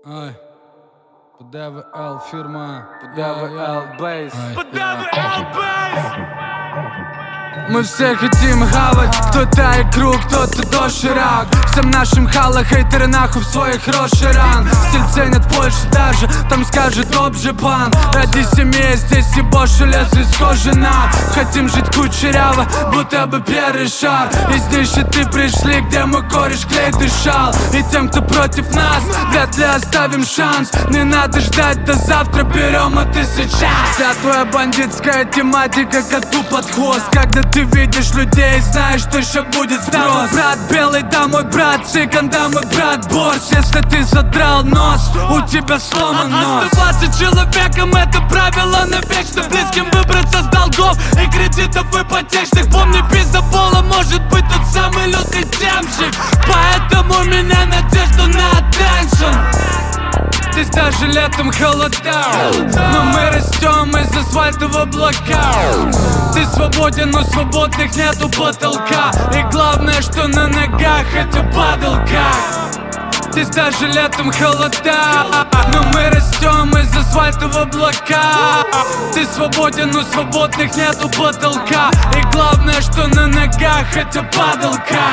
Ай, ПДВЛ фирма, ПДВЛ Бейс. ПДВЛ Бейс. Мы все хотим хавать, кто-то икру, кто-то доширак. Всем нашим хала хейтеры нахуй в своих роширан. Стиль ценят больше даже, там скажет обжипан. Ради семьи здесь и больше лес из кожи нам. Хотим жить кучеряво, будто бы первый шар. Из нищеты пришли, где мой кореш клей дышал. И тем, кто против нас, вряд ли оставим шанс. Не надо ждать до завтра, берем это сейчас. Вся твоя бандитская тематика коту под хвост. Когда ты видишь людей, знаешь, что еще будет спрос. Да, мой брат белый, да, мой брат цыган, да, мой брат борщ. Если ты задрал нос, у тебя сломан нос. Оставаться человеком — это правило навечно. Близким выбраться с долгов и кредитов ипотечных. Помни, пиздобола может быть тот самый лютый темщик. Поэтому у меня надежда на attention. Здесь даже летом холода, но мы растем из асфальтового блока. Ты свободен, но свободных нету потолка. И главное, что на ногах это падалка. Здесь даже летом холода, но мы растем из асфальтового блока. Ты свободен, но свободных нету потолка. И главное, что на ногах это падалка.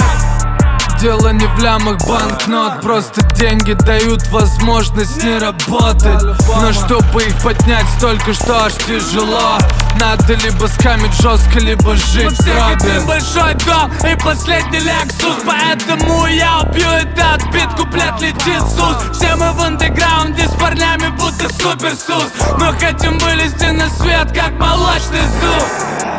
Дело не в лямах банкнот, просто деньги дают возможность не работать. Но чтобы их поднять столько, что аж тяжело, надо либо скамить жестко, либо жить в гробе. Большой дом и последний Lexus, поэтому я убью этот бит, куплет летит сус. Все мы в андеграунде с парнями будто суперсус, но хотим вылезти на свет, как молочный зуб.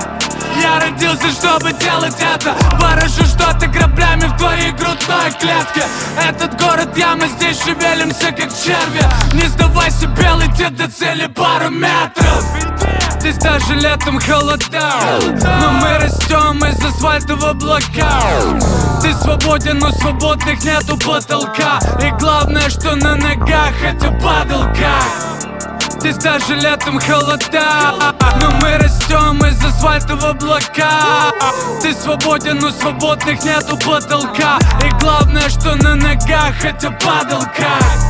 Я родился, чтобы делать это. Ворошу что-то граблями в твоей грудной клетке. Этот город яма, здесь шевелимся как черви. Не сдавайся, белый, лети до цели пару метров. Здесь даже летом холода, но мы растем из асфальтового блока. Ты свободен, но свободных нету потолка. И главное, что на ногах это падалка. Здесь даже летом холода, но мы растем из асфальтового блока. Ты свободен, но свободных нету потолка. И главное, что на ногах это падалка.